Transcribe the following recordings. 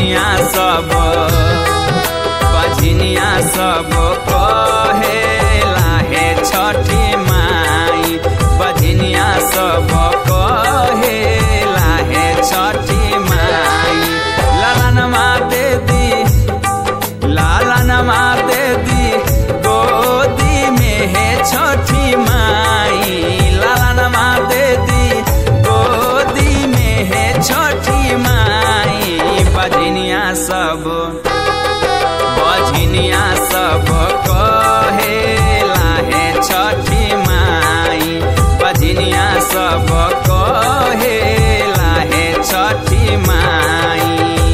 बझनिया सब कहेला हे छठी माई, बझनिया सब कहेला हे छठी माई। लालनमा दे दी गोदी में है छठी माई, लालनमा दे दी गोदी में है छठी माई। बझनिया सब कहेला हे छठी माई, बझनिया सब कहेला हे छठी माई।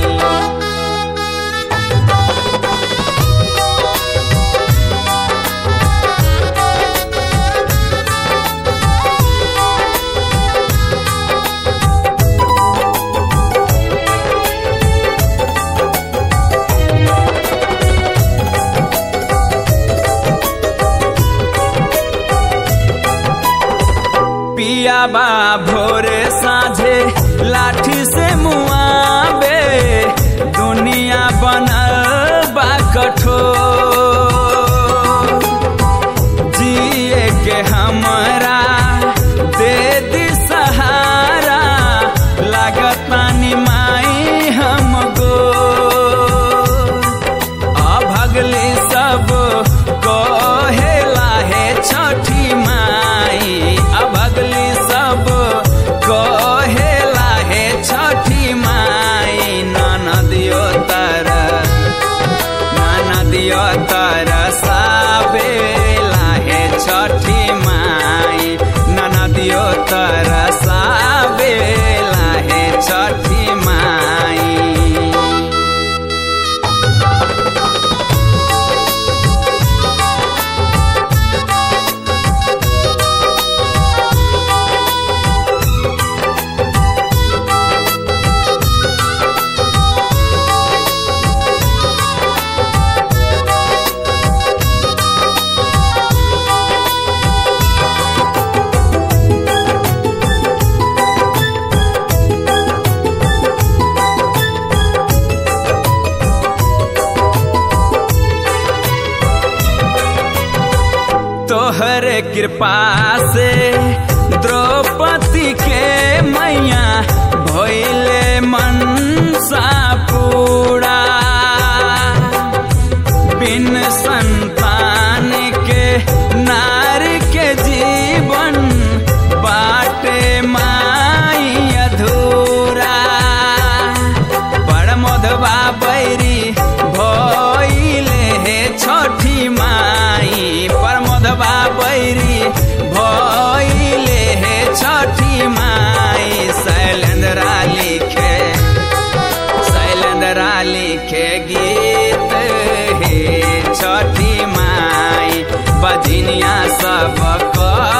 पियाबा भोरे साझे लाठी से मुआबे, दुनिया बनल बा कठोर। जिए के हमरा दे दी सहारा, लागत पानी माई हमको। अभगली सब कहेला हे छठी माई, अभगली सब कहेला हे छठी माई। ननदियो तरसावेला हे छठी माई, ननदियो तरसावेला हे छठी माई। तोहरे कृपा से द्रौपदी के मैया भइले मनसा पूरा। बिन संतान के नारी के जीवन बाटे माई अधूरा। परमोधवा बैरी भइले हे छठी माई, परमोधवा बैरी भइले हे छठी माई। शैलेंद्रा लिखे गीत हे छठी माई, बझनिया सब